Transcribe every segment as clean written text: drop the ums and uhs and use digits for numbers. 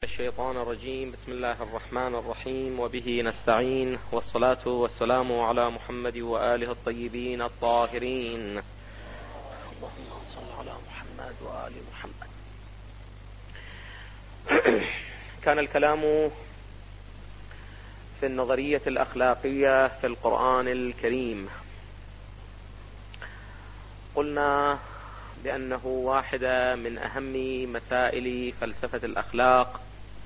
الشيطان الرجيم. بسم الله الرحمن الرحيم، وبه نستعين، والصلاة والسلام على محمد وآله الطيبين الطاهرين. اللهم صل على محمد وآل محمد. كان الكلام في النظرية الأخلاقية في القرآن الكريم. قلنا بأنه واحدة من أهم مسائل فلسفة الأخلاق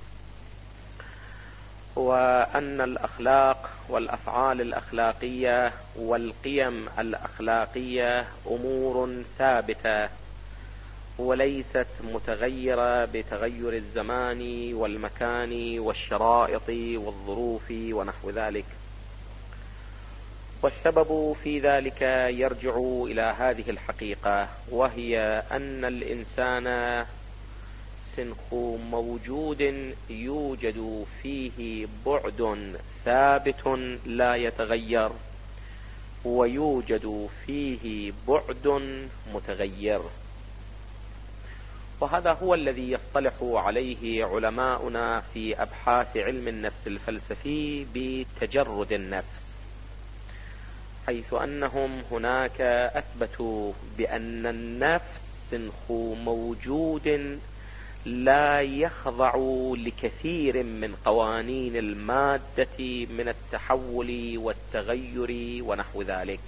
هو أن الأخلاق والأفعال الأخلاقية والقيم الأخلاقية أمور ثابتة وليست متغيرة بتغير الزمان والمكان والشرائط والظروف ونحو ذلك. والسبب في ذلك يرجع إلى هذه الحقيقة، وهي أن الإنسان سنخ موجود يوجد فيه بعد ثابت لا يتغير، ويوجد فيه بعد متغير. وهذا هو الذي يصطلح عليه علماؤنا في أبحاث علم النفس الفلسفي بتجرد النفس، حيث أنهم هناك أثبتوا بأن النفس سنخ موجود لا يخضع لكثير من قوانين المادة من التحول والتغير ونحو ذلك.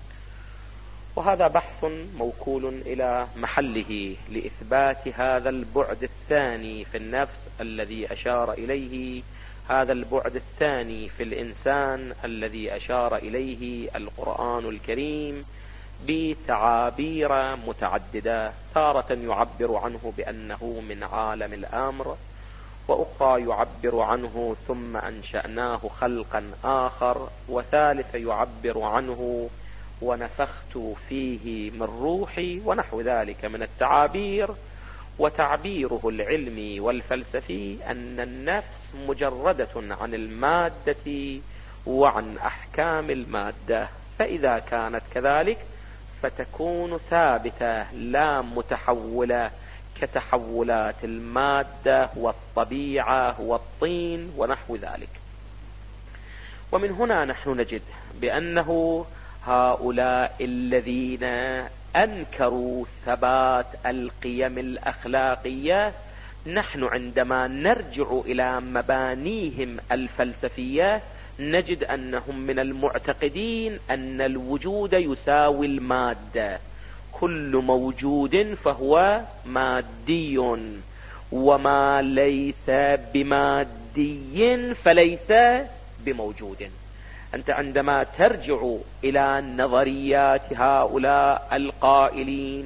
وهذا بحث موكول إلى محله لإثبات هذا البعد الثاني في النفس الذي أشار إليه، هذا البعد الثاني في الإنسان الذي أشار إليه القرآن الكريم بتعابير متعددة. تارة يعبر عنه بأنه من عالم الأمر، وأخرى يعبر عنه ثم أنشأناه خلقا آخر، وثالث يعبر عنه ونفخت فيه من روحي، ونحو ذلك من التعابير. وتعبيره العلمي والفلسفي أن النفس مجردة عن المادة وعن أحكام المادة، فإذا كانت كذلك فتكون ثابتة لا متحولة كتحولات المادة والطبيعة والطين ونحو ذلك. ومن هنا نحن نجد بأنه هؤلاء الذين أنكروا ثبات القيم الأخلاقية، نحن عندما نرجع إلى مبانيهم الفلسفية نجد أنهم من المعتقدين أن الوجود يساوي المادة، كل موجود فهو مادي، وما ليس بمادي فليس بموجود. أنت عندما ترجع إلى نظريات هؤلاء القائلين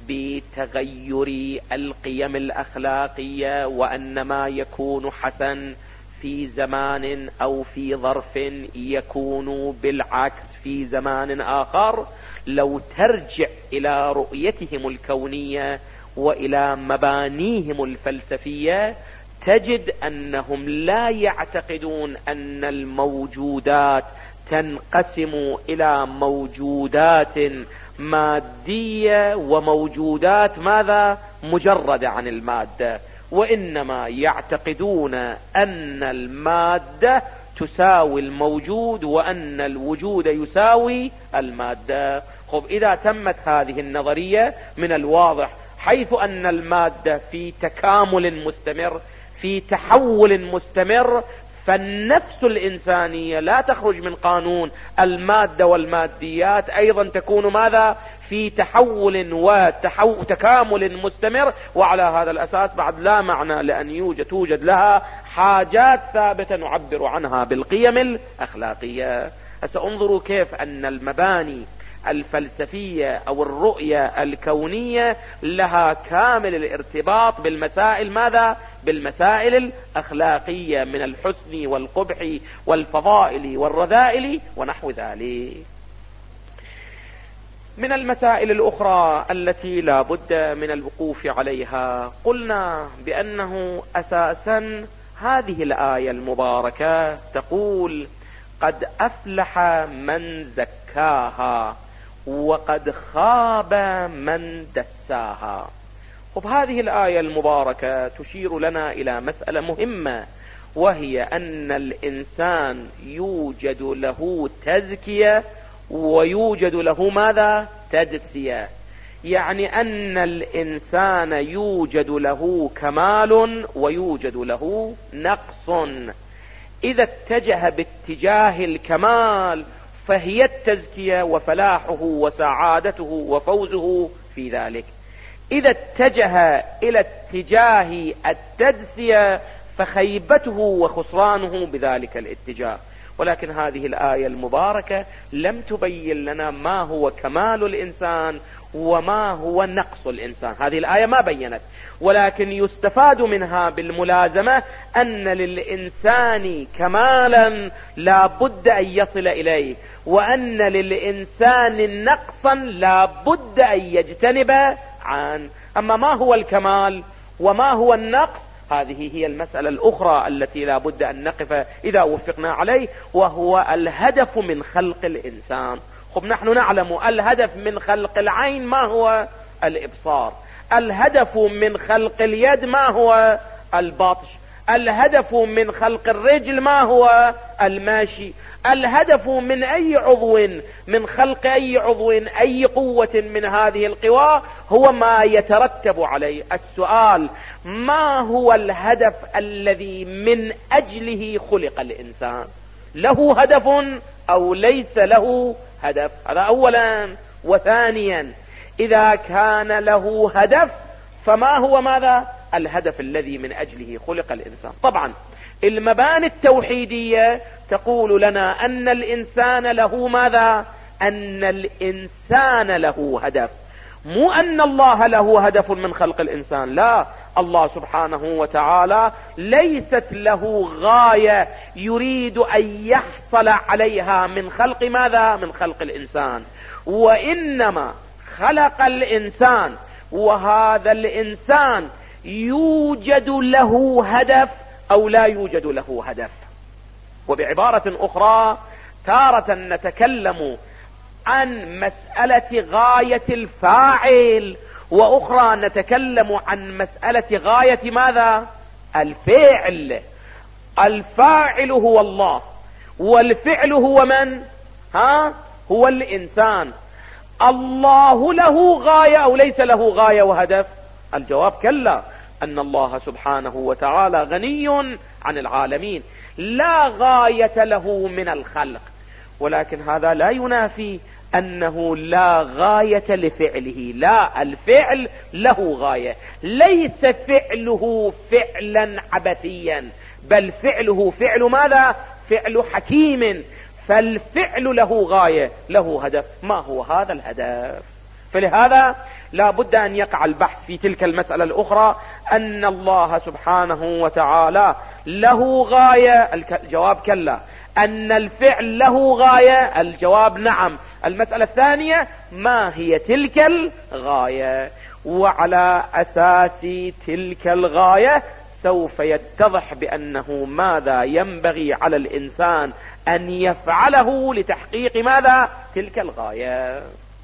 بتغير القيم الأخلاقية، وأن ما يكون حسن في زمان أو في ظرف يكون بالعكس في زمان آخر، لو ترجع إلى رؤيتهم الكونية وإلى مبانيهم الفلسفية تجد أنهم لا يعتقدون أن الموجودات تنقسم إلى موجودات مادية وموجودات ماذا مجردة عن المادة، وإنما يعتقدون أن المادة تساوي الموجود وأن الوجود يساوي المادة. خب، إذا تمت هذه النظرية من الواضح حيث أن المادة في تكامل مستمر في تحول مستمر، فالنفس الإنسانية لا تخرج من قانون المادة والماديات، أيضا تكون ماذا في تحول وتكامل مستمر. وعلى هذا الأساس بعد لا معنى لأن توجد لها حاجات ثابتة نعبر عنها بالقيم الأخلاقية. انظروا كيف أن المباني الفلسفية أو الرؤية الكونية لها كامل الارتباط بالمسائل ماذا بالمسائل الأخلاقية من الحسن والقبح والفضائل والرذائل ونحو ذلك. من المسائل الأخرى التي لا بد من الوقوف عليها، قلنا بأنه أساسا هذه الآية المباركة تقول: قد أفلح من زكاها وقد خاب من دساها. وبهذه الآية المباركة تشير لنا إلى مسألة مهمة، وهي أن الإنسان يوجد له تزكية ويوجد له ماذا؟ تدسية. يعني أن الإنسان يوجد له كمال ويوجد له نقص. إذا اتجه باتجاه الكمال فهي التزكية وفلاحه وسعادته وفوزه في ذلك. إذا اتجه إلى اتجاه التدسية فخيبته وخسرانه بذلك الاتجاه. ولكن هذه الآية المباركة لم تبين لنا ما هو كمال الإنسان وما هو نقص الإنسان، هذه الآية ما بينت، ولكن يستفاد منها بالملازمة أن للإنسان كمالا لا بد أن يصل إليه، وأن للإنسان نقصا لا بد أن يجتنب عنه. أما ما هو الكمال وما هو النقص هذه هي المسألة الأخرى التي لا بد أن نقف إذا وفقنا عليه، وهو الهدف من خلق الإنسان. خب نحن نعلم الهدف من خلق العين ما هو؟ الإبصار. الهدف من خلق اليد ما هو؟ البطش. الهدف من خلق الرجل ما هو؟ الماشي. الهدف من أي عضو، من خلق أي عضو، أي قوة من هذه القوى هو ما يترتب عليه. السؤال: ما هو الهدف الذي من أجله خلق الإنسان؟ له هدف أو ليس له هدف؟ هذا أولا. وثانيا، إذا كان له هدف فما هو ماذا؟ الهدف الذي من أجله خلق الإنسان. طبعا المباني التوحيدية تقول لنا أن الإنسان له ماذا؟ أن الإنسان له هدف، مو أن الله له هدف من خلق الإنسان. لا، الله سبحانه وتعالى ليست له غاية يريد أن يحصل عليها من خلق ماذا؟ من خلق الإنسان، وإنما خلق الإنسان، وهذا الإنسان يوجد له هدف أو لا يوجد له هدف. وبعبارة أخرى، تارة نتكلم عن مسألة غاية الفاعل، وأخرى نتكلم عن مسألة غاية ماذا؟ الفعل. الفاعل هو الله، والفعل هو من؟ هو الإنسان. الله له غاية أو ليس له غاية وهدف؟ الجواب كلا، أن الله سبحانه وتعالى غني عن العالمين، لا غاية له من الخلق. ولكن هذا لا ينافي أنه لا غاية لفعله. لا، الفعل له غاية، ليس فعله فعلا عبثيا، بل فعله فعل ماذا؟ فعل حكيم. فالفعل له غاية، له هدف. ما هو هذا الهدف؟ فلهذا لا بد أن يقع البحث في تلك المسألة الأخرى، أن الله سبحانه وتعالى له غاية. الجواب كلا. أن الفعل له غاية؟ الجواب نعم. المسألة الثانية: ما هي تلك الغاية؟ وعلى أساس تلك الغاية سوف يتضح بأنه ماذا ينبغي على الإنسان أن يفعله لتحقيق ماذا؟ تلك الغاية.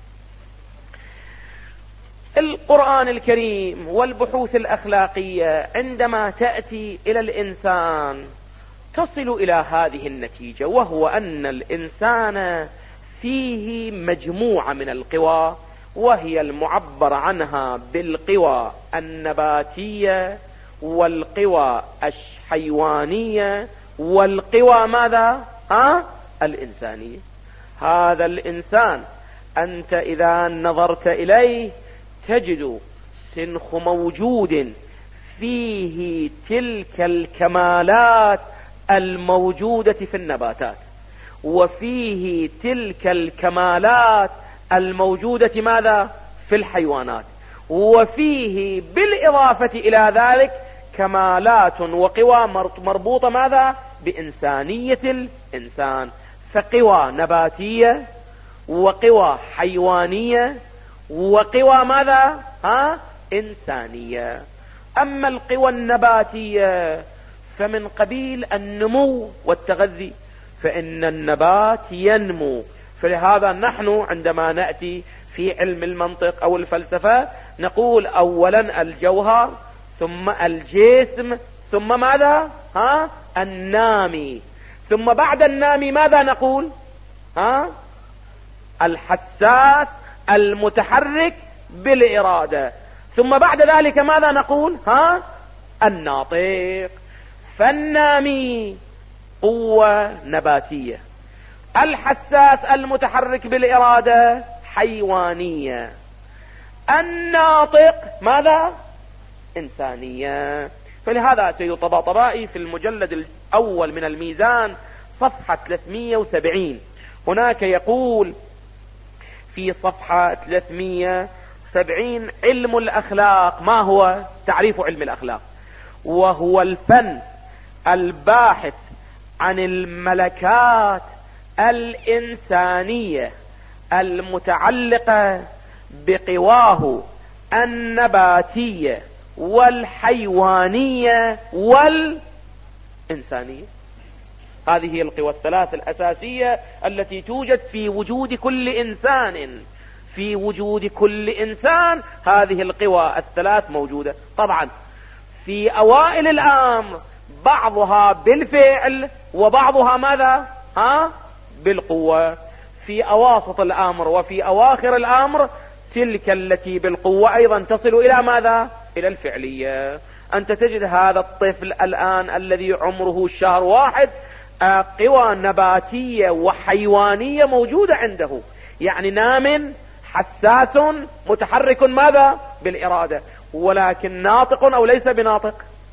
القرآن الكريم والبحوث الأخلاقية عندما تأتي إلى الإنسان تصل إلى هذه النتيجة، وهو أن الإنسان فيه مجموعة من القوى، وهي المعبر عنها بالقوى النباتية والقوى الحيوانية والقوى ماذا؟ الإنسانية. هذا الإنسان أنت إذا نظرت إليه تجد سنخ موجود فيه تلك الكمالات الموجودة في النباتات، وفيه تلك الكمالات الموجودة ماذا؟ في الحيوانات، وفيه بالإضافة إلى ذلك كمالات وقوى مربوطة ماذا؟ بإنسانية الإنسان. فقوى نباتية وقوى حيوانية وقوى ماذا؟ إنسانية. أما القوى النباتية فمن قبيل النمو والتغذي، فإن النبات ينمو فلهذا نحن عندما نأتي في علم المنطق أو الفلسفة نقول أولا الجوهر، ثم الجسم، ثم ماذا؟ النامي، ثم بعد النامي ماذا نقول؟ الحساس المتحرك بالإرادة، ثم بعد ذلك ماذا نقول؟ الناطق. فالنامي قوة نباتية، الحساس المتحرك بالإرادة حيوانية، الناطق ماذا؟ إنسانية. فلهذا سيد الطباطبائي في المجلد الأول من الميزان صفحة 370 هناك يقول في صفحة 370: علم الأخلاق. ما هو تعريف علم الأخلاق؟ وهو الفن الباحث عن الملكات الإنسانية المتعلقة بقواه النباتية والحيوانية والإنسانية. هذه هي القوى الثلاث الأساسية التي توجد في وجود كل إنسان. في وجود كل إنسان هذه القوى الثلاث موجودة. طبعا في أوائل الأمر بعضها بالفعل وبعضها ماذا؟ بالقوة. في أواسط الأمر وفي أواخر الأمر تلك التي بالقوة أيضا تصل إلى ماذا؟ إلى الفعلية. أنت تجد هذا الطفل الآن الذي عمره شهر واحد قوى نباتية وحيوانية موجودة عنده، يعني نام حساس متحرك ماذا؟ بالإرادة، ولكن ناطق أو ليس بناطق؟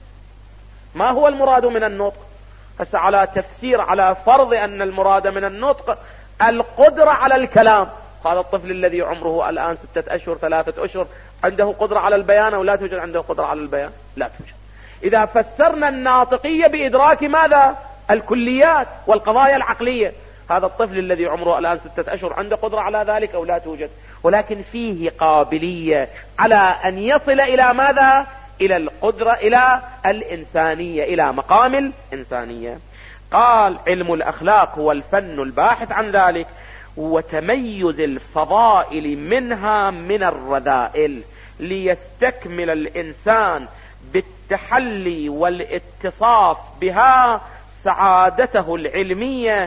ما هو المراد من النطق؟ هسه على تفسير، على فرض أن المراد من النطق القدرة على الكلام. هذا الطفل الذي عمره الآن 6 أشهر 3 أشهر عنده قدرة على البيان أو لا توجد عنده قدرة على البيان؟ لا توجد. إذا فسرنا الناطقية بإدراك ماذا؟ الكليات والقضايا العقلية، هذا الطفل الذي عمره الآن 6 أشهر عنده قدرة على ذلك أو لا توجد؟ ولكن فيه قابلية على أن يصل إلى ماذا؟ إلى القدرة، إلى الإنسانية، إلى مقام الإنسانية. قال علم الأخلاق هو الفن الباحث عن ذلك وتميز الفضائل منها من الرذائل، ليستكمل الإنسان بالتحلي والاتصاف بها سعادته العلمية،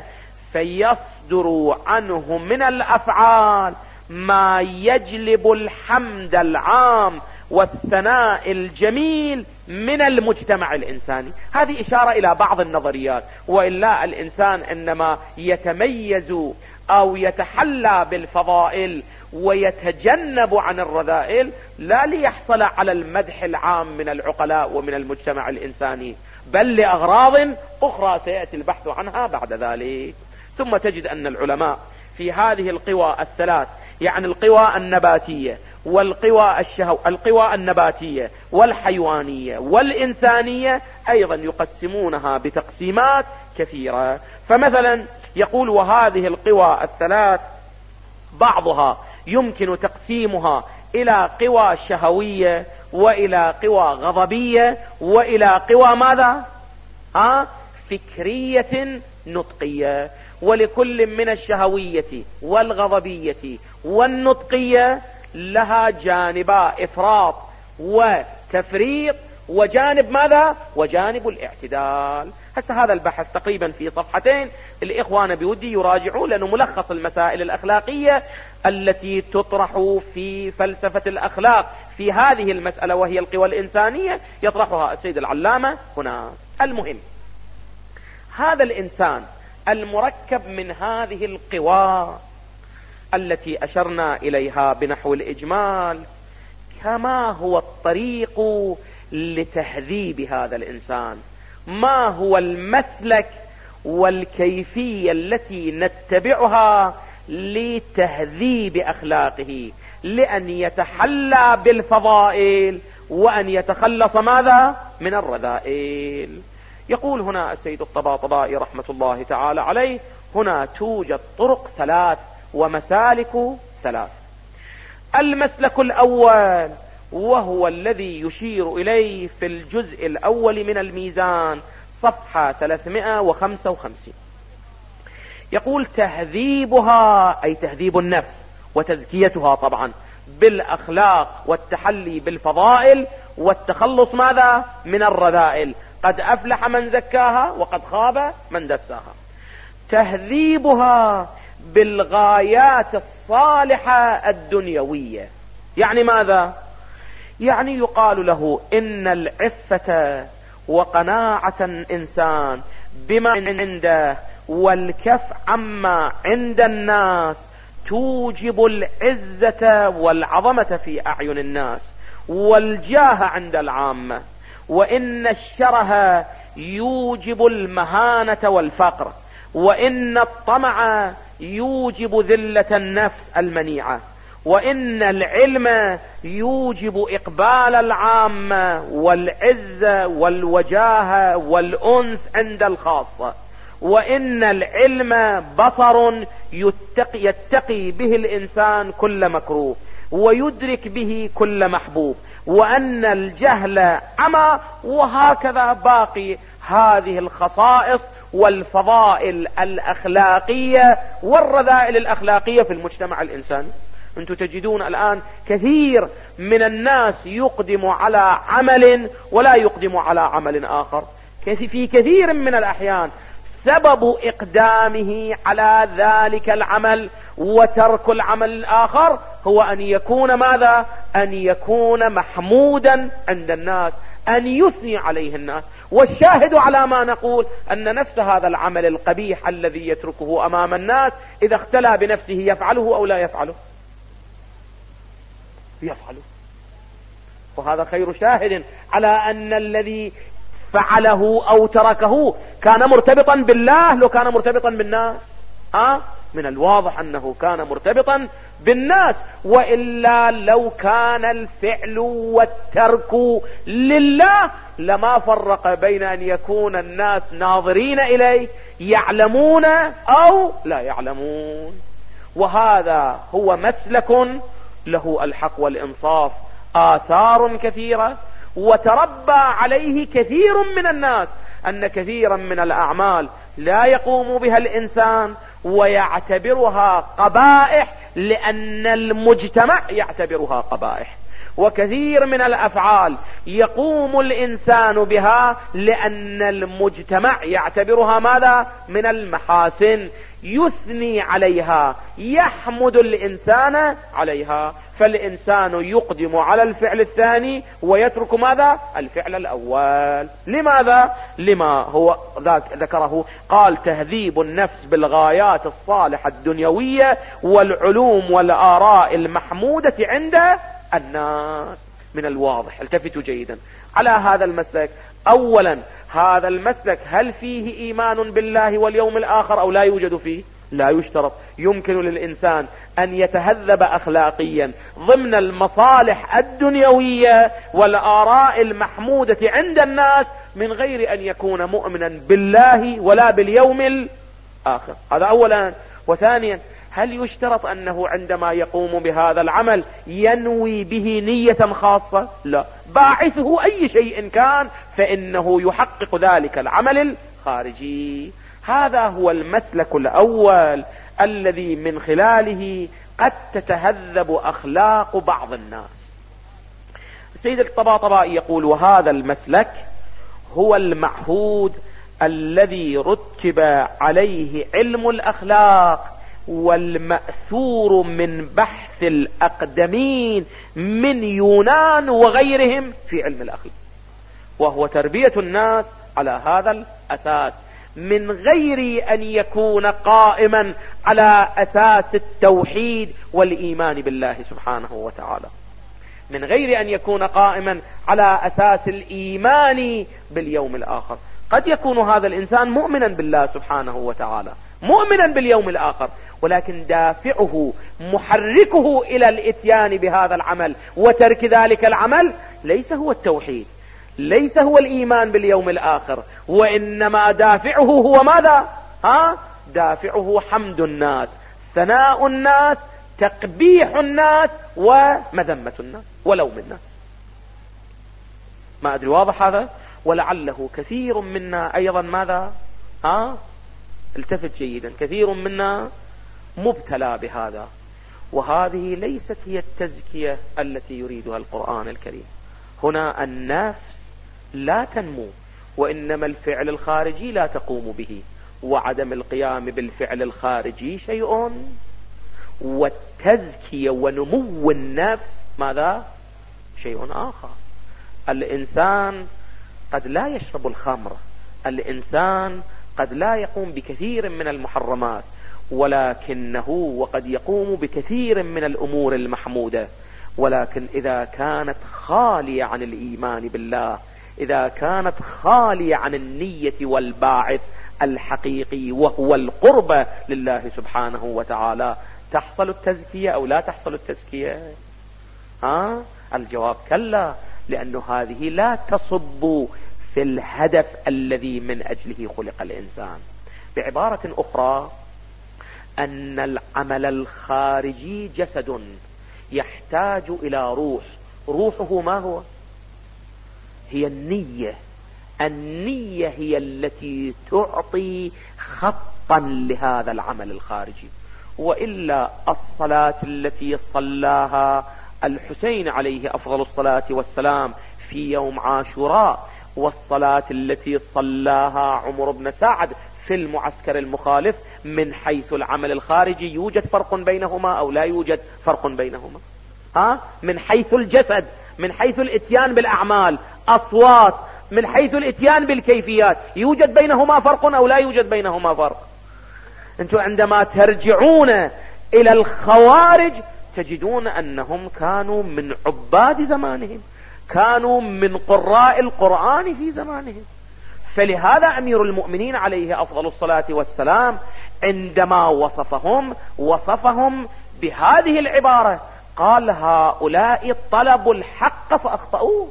فيصدر عنه من الأفعال ما يجلب الحمد العام والثناء الجميل من المجتمع الإنساني. هذه إشارة إلى بعض النظريات، وإلا الإنسان إنما يتميز أو يتحلى بالفضائل ويتجنب عن الرذائل لا ليحصل على المدح العام من العقلاء ومن المجتمع الإنساني، بل لأغراض أخرى سيأتي البحث عنها بعد ذلك. ثم تجد أن العلماء في هذه القوى الثلاث، يعني القوى النباتية القوى النباتية والحيوانية والإنسانية أيضا يقسمونها بتقسيمات كثيرة. فمثلا يقول وهذه القوى الثلاث بعضها يمكن تقسيمها إلى قوى شهوية وإلى قوى غضبية وإلى قوى ماذا؟ فكرية نطقية. ولكل من الشهوية والغضبية والنطقية لها جانبا إفراط وتفريط، وجانب ماذا؟ وجانب الاعتدال. هسه هذا البحث تقريبا في صفحتين، الإخوان بودي يراجعوا، لأنه ملخص المسائل الأخلاقية التي تطرح في فلسفة الأخلاق في هذه المسألة وهي القوى الإنسانية يطرحها السيد العلامة هنا. المهم هذا الإنسان المركب من هذه القوى التي أشرنا إليها بنحو الإجمال، كما هو الطريق لتهذيب هذا الإنسان؟ ما هو المسلك والكيفية التي نتبعها لتهذيب أخلاقه، لأن يتحلى بالفضائل وأن يتخلص ماذا؟ من الرذائل. يقول هنا السيد الطباطبائي رحمة الله تعالى عليه: هنا توجد طرق 3 ومسالك 3. المسلك الأول وهو الذي يشير إليه في الجزء الأول من الميزان صفحة 355، يقول تهذيبها أي تهذيب النفس وتزكيتها طبعا بالأخلاق والتحلي بالفضائل والتخلص ماذا من الرذائل. قد أفلح من زكاها وقد خاب من دساها. تهذيبها بالغايات الصالحة الدنيوية، يعني ماذا؟ يعني يقال له إن العفة وقناعة الإنسان بما عنده والكف عما عند الناس توجب العزة والعظمة في أعين الناس والجاه عند العامة، وإن الشره يوجب المهانة والفقر، وإن الطمع يوجب ذلة النفس المنيعة، وإن العلم يوجب إقبال العامة والعزة والوجاهة والأنس عند الخاصة، وإن العلم بصر يتقي به الإنسان كل مكروه ويدرك به كل محبوب، وأن الجهل عمى، وهكذا باقي هذه الخصائص والفضائل الأخلاقية والرذائل الأخلاقية في المجتمع الإنساني. أنتم تجدون الآن كثير من الناس يقدم على عمل ولا يقدم على عمل آخر. في كثير من الأحيان سبب إقدامه على ذلك العمل وترك العمل الآخر هو أن يكون ماذا؟ أن يكون محمودا عند الناس، أن يثني عليه الناس. والشاهد على ما نقول أن نفس هذا العمل القبيح الذي يتركه أمام الناس إذا اختلى بنفسه يفعله أو لا يفعله؟ يفعله. وهذا خير شاهد على أن الذي فعله أو تركه كان مرتبطا بالله لو كان مرتبطا بالناس. من الواضح أنه كان مرتبطا بالناس، وإلا لو كان الفعل والترك لله لما فرق بين أن يكون الناس ناظرين إليه يعلمون أو لا يعلمون. وهذا هو مسلك له الحق والإنصاف، آثار كثيرة، وتربى عليه كثير من الناس، أن كثيرا من الأعمال لا يقوم بها الإنسان ويعتبرها قبائح لأن المجتمع يعتبرها قبائح، وكثير من الأفعال يقوم الإنسان بها لأن المجتمع يعتبرها ماذا؟ من المحاسن، يثني عليها، يحمد الإنسان عليها. فالإنسان يقدم على الفعل الثاني ويترك ماذا؟ الفعل الأول. لماذا؟ لما هو ذكره، قال تهذيب النفس بالغايات الصالحة الدنيوية والعلوم والآراء المحمودة عند الناس. من الواضح، التفتوا جيدا على هذا المسلك. أولا، هذا المسلك هل فيه إيمان بالله واليوم الآخر أو لا يوجد فيه؟ لا يشترط. يمكن للإنسان أن يتهذب أخلاقيا ضمن المصالح الدنيوية والآراء المحمودة عند الناس من غير أن يكون مؤمنا بالله ولا باليوم الآخر. هذا أولا. وثانيا، هل يشترط أنه عندما يقوم بهذا العمل ينوي به نية خاصة؟ لا، باعثه أي شيء كان فإنه يحقق ذلك العمل الخارجي. هذا هو المسلك الأول الذي من خلاله قد تتهذب أخلاق بعض الناس. السيد الطباطبائي يقول: وهذا المسلك هو المعهود الذي رتب عليه علم الأخلاق والمأثور من بحث الأقدمين من يونان وغيرهم في علم الأخلاق، وهو تربية الناس على هذا الأساس من غير أن يكون قائما على أساس التوحيد والإيمان بالله سبحانه وتعالى، من غير أن يكون قائما على أساس الإيمان باليوم الآخر. قد يكون هذا الإنسان مؤمنا بالله سبحانه وتعالى، مؤمنا باليوم الآخر، ولكن دافعه محركه إلى الإتيان بهذا العمل وترك ذلك العمل ليس هو التوحيد، ليس هو الإيمان باليوم الآخر، وإنما دافعه هو ماذا؟ دافعه حمد الناس، ثناء الناس، تقبيح الناس، ومذمة الناس ولوم الناس. ما أدري واضح هذا؟ ولعله كثير منا أيضا ماذا؟ التفت جيدا، كثير منا مبتلى بهذا، وهذه ليست هي التزكية التي يريدها القرآن الكريم. هنا النفس لا تنمو، وإنما الفعل الخارجي لا تقوم به، وعدم القيام بالفعل الخارجي شيء، والتزكية ونمو النفس ماذا؟ شيء آخر. الإنسان قد لا يشرب الخمر، الإنسان قد لا يقوم بكثير من المحرمات، ولكنه وقد يقوم بكثير من الأمور المحمودة، ولكن إذا كانت خالية عن الإيمان بالله، إذا كانت خالية عن النية والباعث الحقيقي وهو القربة لله سبحانه وتعالى، تحصل التزكية أو لا تحصل التزكية؟ الجواب كلا، لأن هذه لا تصب في الهدف الذي من أجله خلق الإنسان. بعبارة أخرى، أن العمل الخارجي جسد يحتاج إلى روح، روحه ما هو؟ هي النية. النية هي التي تعطي خطا لهذا العمل الخارجي، وإلا الصلاة التي صلاها الحسين عليه أفضل الصلاة والسلام في يوم عاشوراء، والصلاة التي صلاها عمر بن سعد في المعسكر المخالف، من حيث العمل الخارجي يوجد فرق بينهما أو لا يوجد فرق بينهما؟ من حيث الجسد، من حيث الاتيان بالأعمال، أصوات، من حيث الاتيان بالكيفيات، يوجد بينهما فرق أو لا يوجد بينهما فرق؟ أنتم عندما ترجعون إلى الخوارج تجدون أنهم كانوا من عباد زمانهم، كانوا من قراء القرآن في زمانهم. فلهذا أمير المؤمنين عليه أفضل الصلاة والسلام عندما وصفهم بهذه العبارة، قال: هؤلاء طلبوا الحق فأخطأوه.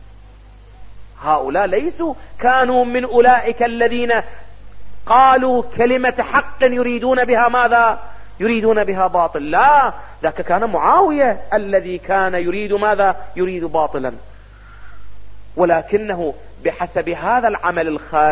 هؤلاء ليسوا كانوا من أولئك الذين قالوا كلمة حق يريدون بها ماذا؟ يريدون بها باطل. لا، ذاك كان معاوية الذي كان يريد ماذا؟ يريد باطلا، ولكنه بحسب هذا العمل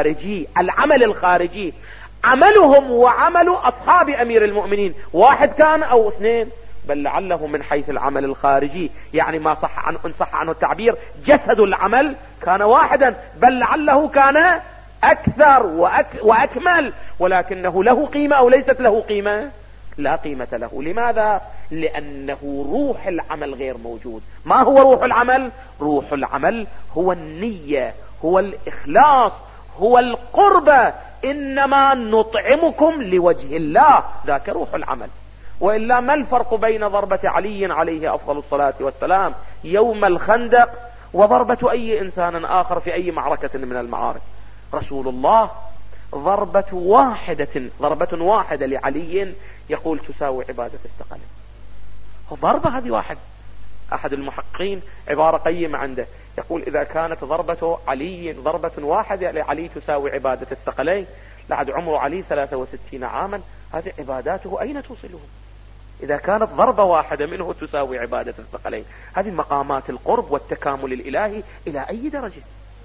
الخارجي عملهم وعمل أصحاب أمير المؤمنين واحد كان أو اثنين، بل لعله من حيث العمل الخارجي، يعني ما إن صح عنه التعبير، جسد العمل كان واحدا، بل لعله كان أكثر وأكمل، ولكنه له قيمة أو ليست له قيمة؟ لا قيمة له. لماذا؟ لأنه روح العمل غير موجود. ما هو روح العمل؟ روح العمل هو النية، هو الإخلاص، هو القربة. إنما نطعمكم لوجه الله، ذاك روح العمل. وإلا ما الفرق بين ضربة علي عليه أفضل الصلاة والسلام يوم الخندق وضربة أي إنسان آخر في أي معركة من المعارك؟ رسول الله ضربة واحدة لعلي يقول تساوي عبادة الثقلين. ضربة هذه واحد. أحد المحققين عبارة قيمة عنده يقول: إذا كانت ضربة علي ضربة واحدة لعلي تساوي عبادة الثقلين، لعد عمر علي 63 عاما، هذه عباداته أين توصلهم؟ إذا كانت ضربة واحدة منه تساوي عبادة الثقلين، هذه مقامات القرب والتكامل الإلهي إلى أي درجة؟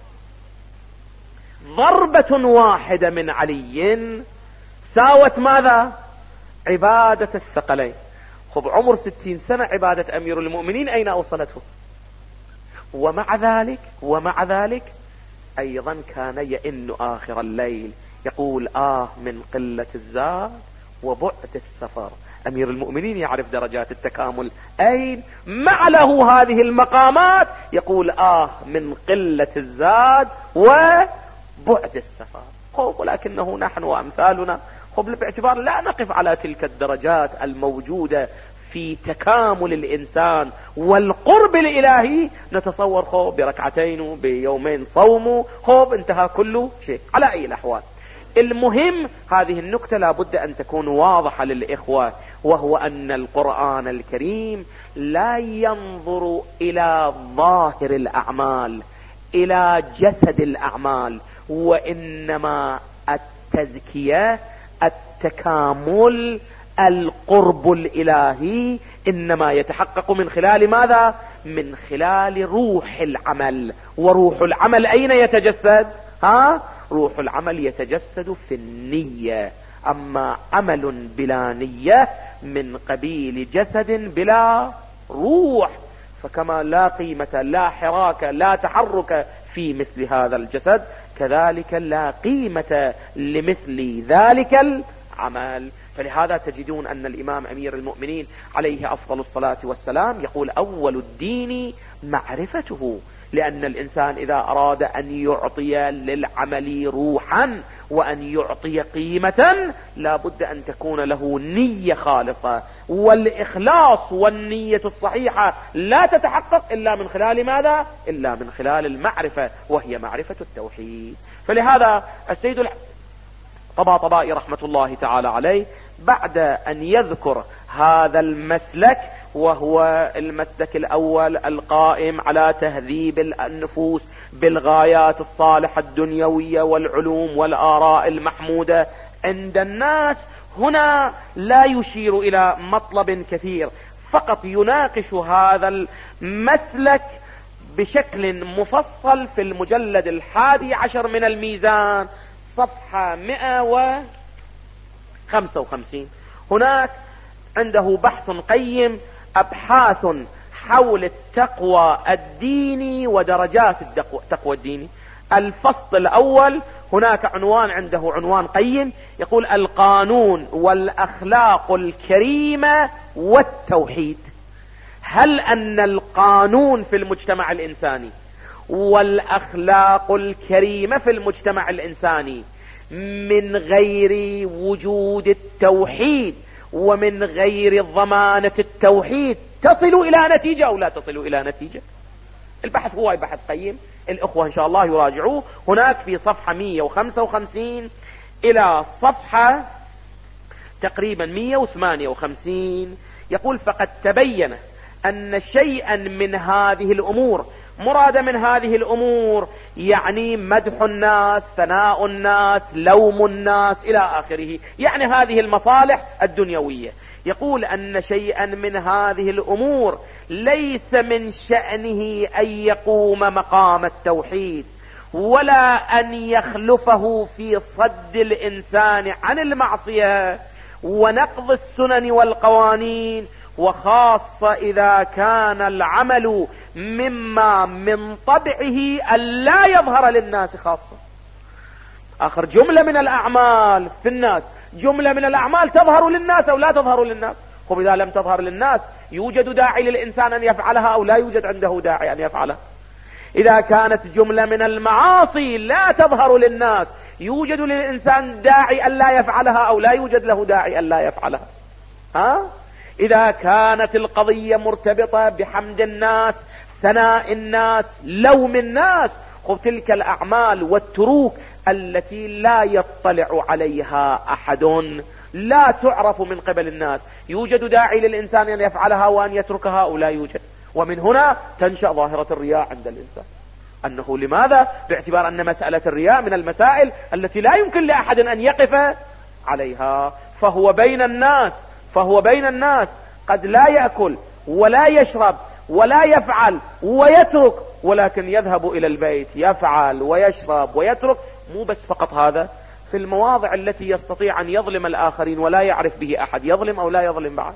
ضربة واحدة من علي ساوت ماذا؟ عبادة الثقلين. خب عمر 60 سنة عبادة أمير المؤمنين أين أوصلته؟ ومع ذلك أيضا كان يئن آخر الليل يقول: من قلة الزاد وبعد السفر. أمير المؤمنين يعرف درجات التكامل أين مع له هذه المقامات، يقول: من قلة الزاد وبعد السفر. ولكنه نحن وأمثالنا باعتبار لا نقف على تلك الدرجات الموجودة في تكامل الإنسان والقرب الإلهي، نتصور بركعتين بيومين صوم انتهى كل شيء. على أي الأحوال، المهم هذه النكتة لابد أن تكون واضحة للإخوة، وهو أن القرآن الكريم لا ينظر إلى ظاهر الأعمال، إلى جسد الأعمال، وإنما التزكية، التكامل، القرب الإلهي إنما يتحقق من خلال ماذا؟ من خلال روح العمل. وروح العمل أين يتجسد؟ روح العمل يتجسد في النية. أما عمل بلا نية من قبيل جسد بلا روح، فكما لا قيمة لا حراك لا تحرك في مثل هذا الجسد، كذلك لا قيمة لمثل ذلك العمل. فلهذا تجدون أن الإمام أمير المؤمنين عليه أفضل الصلاة والسلام يقول أول الدين معرفته، لأن الإنسان إذا أراد أن يعطي للعمل روحا وأن يعطي قيمة لا بد أن تكون له نية خالصة، والإخلاص والنية الصحيحة لا تتحقق إلا من خلال ماذا؟ إلا من خلال المعرفة، وهي معرفة التوحيد. فلهذا السيد الطباطبائي رحمة الله تعالى عليه بعد أن يذكر هذا المسلك، وهو المسلك الأول القائم على تهذيب النفوس بالغايات الصالحة الدنيوية والعلوم والآراء المحمودة عند الناس، هنا لا يشير إلى مطلب كثير، فقط يناقش هذا المسلك بشكل مفصل في المجلد 11 من الميزان صفحة 155. هناك عنده بحث قيم، أبحاث حول التقوى الديني ودرجات التقوى الديني. الفصل الأول هناك عنوان، عنده عنوان قيم يقول القانون والأخلاق الكريمة والتوحيد. هل أن القانون في المجتمع الإنساني والأخلاق الكريمة في المجتمع الإنساني من غير وجود التوحيد ومن غير ضمانة التوحيد تصل إلى نتيجة أو لا تصل إلى نتيجة؟ البحث هو بحث قيم، الأخوة إن شاء الله يراجعوه. هناك في صفحة 155 إلى صفحة تقريبا 158 يقول فقد تبين أن شيئا من هذه الأمور، مراد من هذه الأمور يعني مدح الناس، ثناء الناس، لوم الناس إلى آخره، يعني هذه المصالح الدنيوية. يقول أن شيئا من هذه الأمور ليس من شأنه أن يقوم مقام التوحيد، ولا أن يخلفه في صد الإنسان عن المعصية ونقض السنن والقوانين، وخاصة إذا كان العمل مما من طبعه أن لا يظهر للناس خاصة. آخر جملة من الأعمال في الناس، جملة من الأعمال تظهر للناس أو لا تظهر للناس. خب إذا لم تظهر للناس يوجد داعي للإنسان أن يفعلها أو لا يوجد عنده داعي أن يفعلها؟ إذا كانت جملة من المعاصي لا تظهر للناس يوجد للإنسان داعي أن لا يفعلها أو لا يوجد له داعي أن لا يفعلها؟ إذا كانت القضية مرتبطة بحمد الناس، ثناء الناس، لوم الناس، خب تلك الأعمال والتروك التي لا يطلع عليها أحد، لا تعرف من قبل الناس، يوجد داعي للإنسان أن يفعلها وأن يتركها أو لا يوجد؟ ومن هنا تنشأ ظاهرة الرياء عند الإنسان. أنه لماذا؟ باعتبار أن مسألة الرياء من المسائل التي لا يمكن لأحد أن يقف عليها، فهو بين الناس قد لا يأكل ولا يشرب ولا يفعل ويترك، ولكن يذهب إلى البيت يفعل ويشرب ويترك. مو بس فقط هذا، في المواضع التي يستطيع أن يظلم الآخرين ولا يعرف به أحد يظلم أو لا يظلم بعد.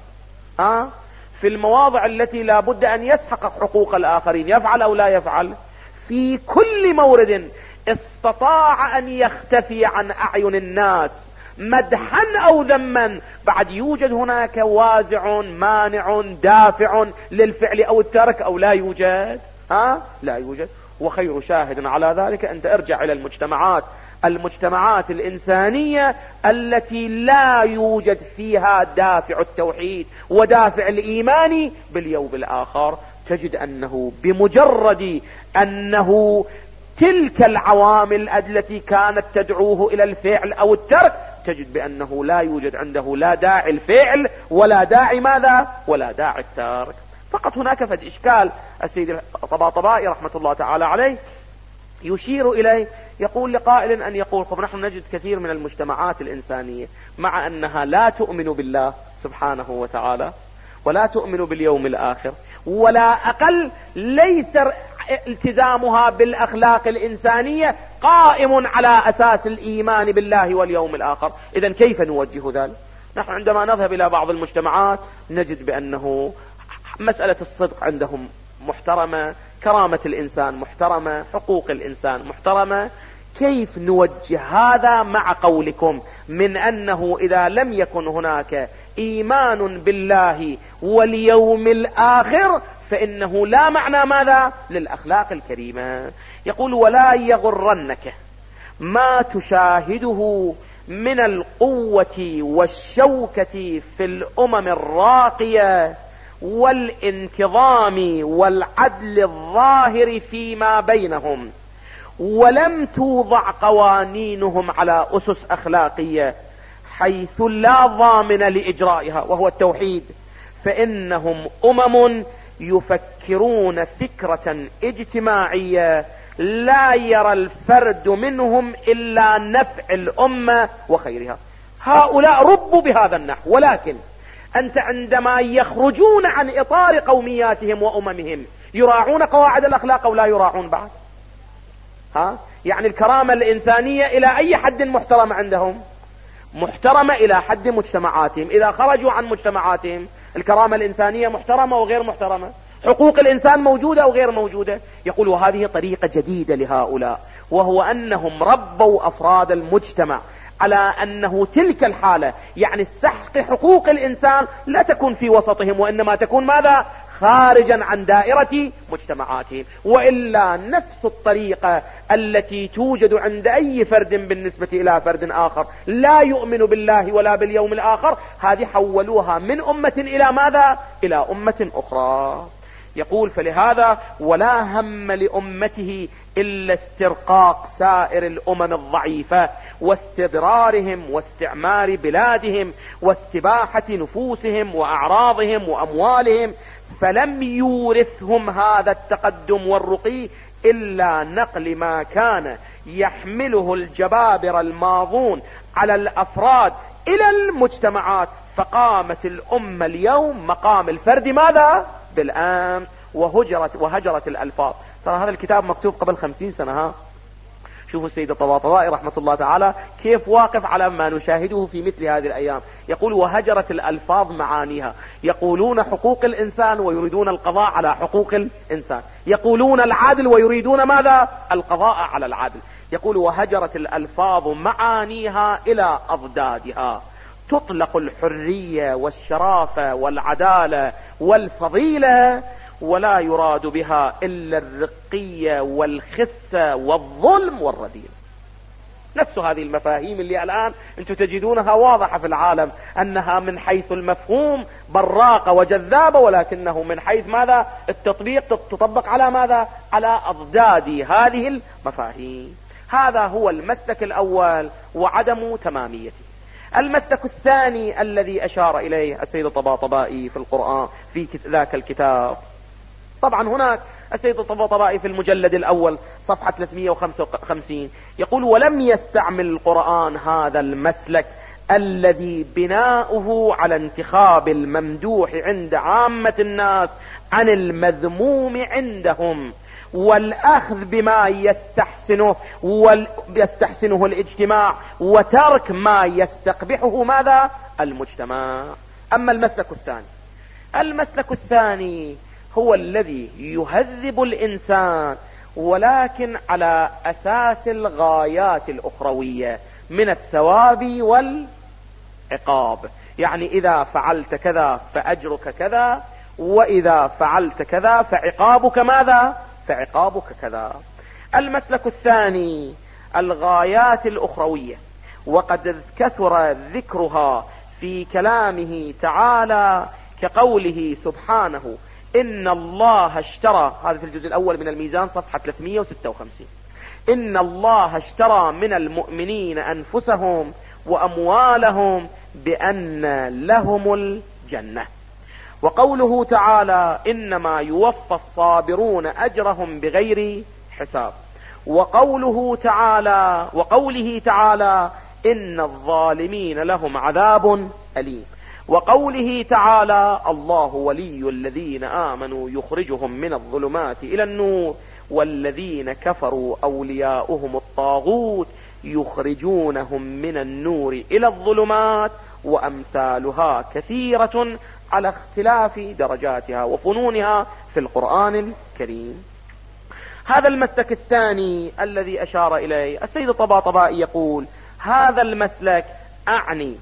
في المواضع التي لا بد أن يسحق حقوق الآخرين يفعل أو لا يفعل. في كل مورد استطاع أن يختفي عن أعين الناس مدحا أو ذما، بعد يوجد هناك وازع مانع دافع للفعل أو الترك أو لا يوجد؟ لا يوجد. وخير شاهد على ذلك أنت ارجع إلى المجتمعات الإنسانية التي لا يوجد فيها دافع التوحيد ودافع الإيمان باليوم الآخر، تجد أنه بمجرد أنه تلك العوامل التي كانت تدعوه إلى الفعل أو الترك، تجد بأنه لا يوجد عنده لا داعي الفعل ولا داعي ماذا؟ ولا داعي الترك. فقط هناك فد إشكال السيد الطباطبائي رحمة الله تعالى عليه يشير إليه، يقول لقائل أن يقول طب نحن نجد كثير من المجتمعات الإنسانية مع أنها لا تؤمن بالله سبحانه وتعالى ولا تؤمن باليوم الآخر، ولا أقل ليس التزامها بالأخلاق الإنسانية قائم على أساس الإيمان بالله واليوم الآخر. إذن كيف نوجه ذلك؟ نحن عندما نذهب إلى بعض المجتمعات نجد بأنه مسألة الصدق عندهم محترمة، كرامة الإنسان محترمة، حقوق الإنسان محترمة. كيف نوجه هذا مع قولكم من أنه إذا لم يكن هناك إيمان بالله واليوم الآخر فإنه لا معنى ماذا للأخلاق الكريمة؟ يقول: ولا يغرنك ما تشاهده من القوة والشوكة في الأمم الراقية والانتظام والعدل الظاهر فيما بينهم، ولم توضع قوانينهم على أسس أخلاقية حيث لا ضامن لإجرائها وهو التوحيد، فإنهم أمم يفكرون فكرة اجتماعية لا يرى الفرد منهم إلا نفع الأمة وخيرها. هؤلاء ربوا بهذا النحو، ولكن أنت عندما يخرجون عن إطار قومياتهم وأممهم يراعون قواعد الأخلاق أو لا يراعون بعد؟ يعني الكرامة الإنسانية إلى أي حد محترمة عندهم؟ محترمة إلى حد مجتمعاتهم. إذا خرجوا عن مجتمعاتهم الكرامة الإنسانية محترمة وغير محترمة، حقوق الإنسان موجودة أو غير موجودة. يقول: وهذه طريقة جديدة لهؤلاء، وهو أنهم ربوا أفراد المجتمع على أنه تلك الحالة، يعني سحق حقوق الإنسان لا تكون في وسطهم، وإنما تكون ماذا؟ خارجا عن دائرة مجتمعاتهم. وإلا نفس الطريقة التي توجد عند أي فرد بالنسبة إلى فرد آخر لا يؤمن بالله ولا باليوم الآخر، هذه حولوها من أمة إلى ماذا؟ إلى أمة أخرى. يقول: فلهذا ولا هم لأمته إلا استرقاق سائر الأمم الضعيفة واستضرارهم واستعمار بلادهم واستباحة نفوسهم وأعراضهم وأموالهم، فلم يورثهم هذا التقدم والرقي إلا نقل ما كان يحمله الجبابرة الماضون على الأفراد إلى المجتمعات، فقامت الأمة اليوم مقام الفرد ماذا؟ بالأمس، وهجرت الألفاظ. ترى هذا الكتاب مكتوب قبل 50 سنة. شوفوا السيد الطباطبائي رحمة الله تعالى كيف واقف على ما نشاهده في مثل هذه الأيام. يقول: وهجرت الألفاظ معانيها. يقولون حقوق الإنسان ويريدون القضاء على حقوق الإنسان، يقولون العدل ويريدون ماذا؟ القضاء على العدل. يقول: وهجرت الألفاظ معانيها إلى أضدادها، تطلق الحرية والشرافة والعدالة والفضيلة، ولا يراد بها إلا الرقية والخسة والظلم والرذيل. نفس هذه المفاهيم اللي الآن أنتم تجدونها واضحة في العالم، أنها من حيث المفهوم براقة وجذابة، ولكنه من حيث ماذا؟ التطبيق تطبق على ماذا؟ على أضداد هذه المفاهيم. هذا هو المسلك الأول وعدم تماميته. المسلك الثاني الذي أشار إليه السيد الطباطبائي في القرآن في ذاك الكتاب، طبعا هناك السيد الطباطبائي في المجلد الأول صفحة 355 يقول: ولم يستعمل القرآن هذا المسلك الذي بناؤه على انتخاب الممدوح عند عامة الناس عن المذموم عندهم، والأخذ بما يستحسنه الاجتماع، وترك ما يستقبحه ماذا؟ المجتمع. أما المسلك الثاني هو الذي يهذب الإنسان، ولكن على أساس الغايات الأخروية من الثواب والعقاب. يعني إذا فعلت كذا فأجرك كذا، وإذا فعلت كذا فعقابك ماذا؟ فعقابك كذا. المسلك الثاني الغايات الأخروية، وقد كثر ذكرها في كلامه تعالى كقوله سبحانه: إن الله اشترى، هذا في الجزء الأول من الميزان صفحة 356، إن الله اشترى من المؤمنين أنفسهم وأموالهم بأن لهم الجنة. وقوله تعالى: إنما يوفى الصابرون أجرهم بغير حساب. وقوله تعالى إن الظالمين لهم عذاب أليم. وقوله تعالى: الله ولي الذين آمنوا يخرجهم من الظلمات إلى النور. والذين كفروا أولياؤهم الطاغوت يخرجونهم من النور إلى الظلمات وأمثالها كثيرة على اختلاف درجاتها وفنونها في القرآن الكريم. هذا المسلك الثاني الذي أشار إليه السيد الطباطبائي يقول: هذا المسلك أعني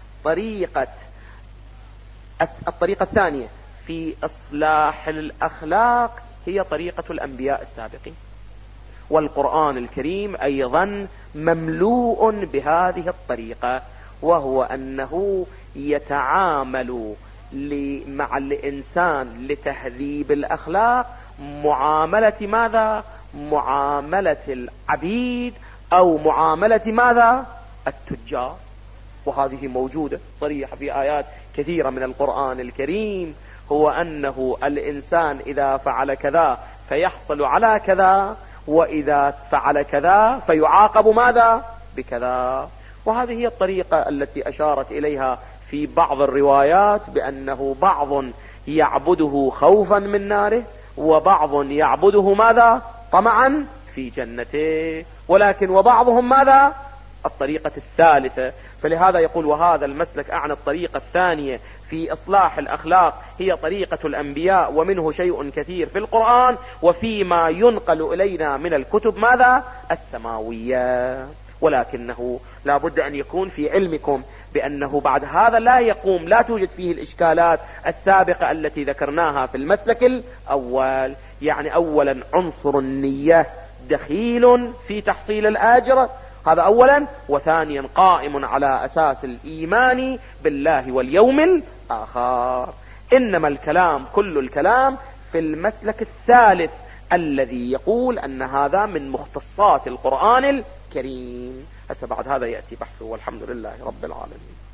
الطريقة الثانية في إصلاح الأخلاق هي طريقة الأنبياء السابقين، والقرآن الكريم أيضا مملوء بهذه الطريقة، وهو أنه يتعامل مع الإنسان لتهذيب الأخلاق معاملة ماذا؟ معاملة العبيد أو معاملة ماذا؟ التجار. وهذه موجودة صريحة في آيات كثيرة من القرآن الكريم، هو أنه الإنسان إذا فعل كذا فيحصل على كذا، وإذا فعل كذا فيعاقب ماذا؟ بكذا. وهذه هي الطريقة التي أشارت إليها في بعض الروايات بأنه بعض يعبده خوفا من ناره، وبعض يعبده ماذا؟ طمعا في جنته، ولكن وبعضهم ماذا؟ الطريقة الثالثة. فلهذا يقول: وهذا المسلك أعني الطريقة الثانية في إصلاح الأخلاق هي طريقة الأنبياء، ومنه شيء كثير في القرآن وفيما ينقل إلينا من الكتب ماذا؟ السماوية. ولكنه لا بد أن يكون في علمكم بأنه بعد هذا لا توجد فيه الإشكالات السابقة التي ذكرناها في المسلك الأول. يعني أولا عنصر النية دخيل في تحصيل الأجر، هذا أولا، وثانيا قائم على أساس الإيمان بالله واليوم الآخر. إنما الكلام كل الكلام في المسلك الثالث الذي يقول أن هذا من مختصات القرآن الكريم. هسه بعد هذا يأتي بحثه، والحمد لله رب العالمين.